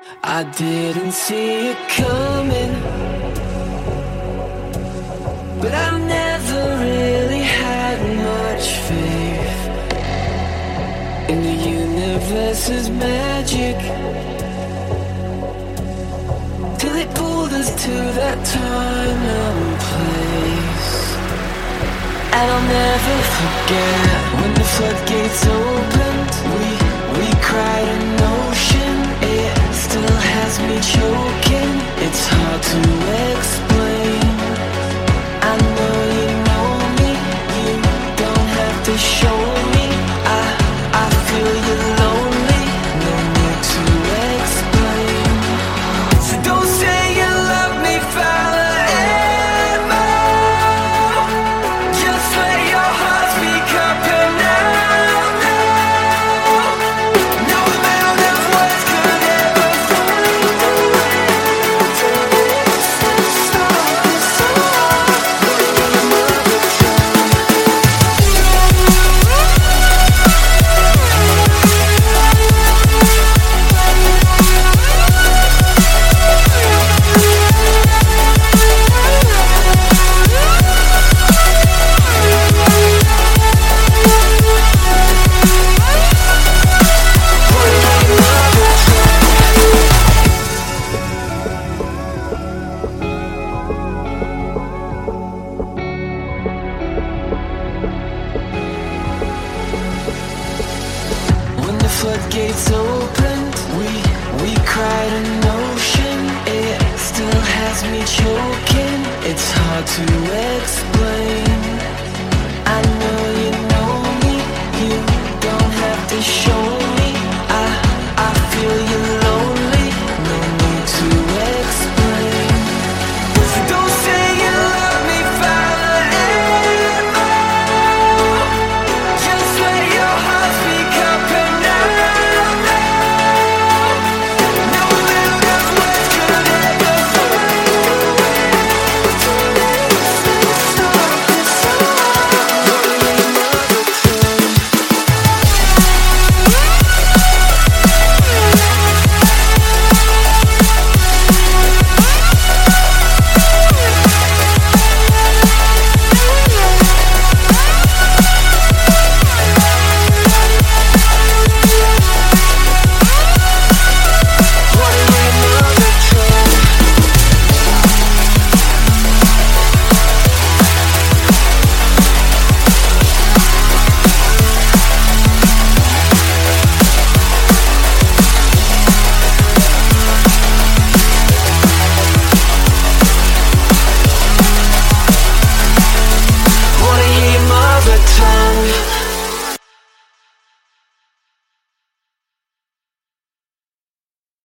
I didn't see it coming, but I never really had much faith in the universe's magic, till it pulled us to that time and place. And I'll never forget when the floodgates opened. We cried an ocean. It still has me choking. It's hard to explain. I know me. You don't have to show me. I feel you're lonely. No need to explain. So don't say you love me forever. Just let your heart speak up and now. No amount of words could ever find a way to stop this heart. When the floodgates opened, we cried an ocean. It still has me choking. It's hard to explain.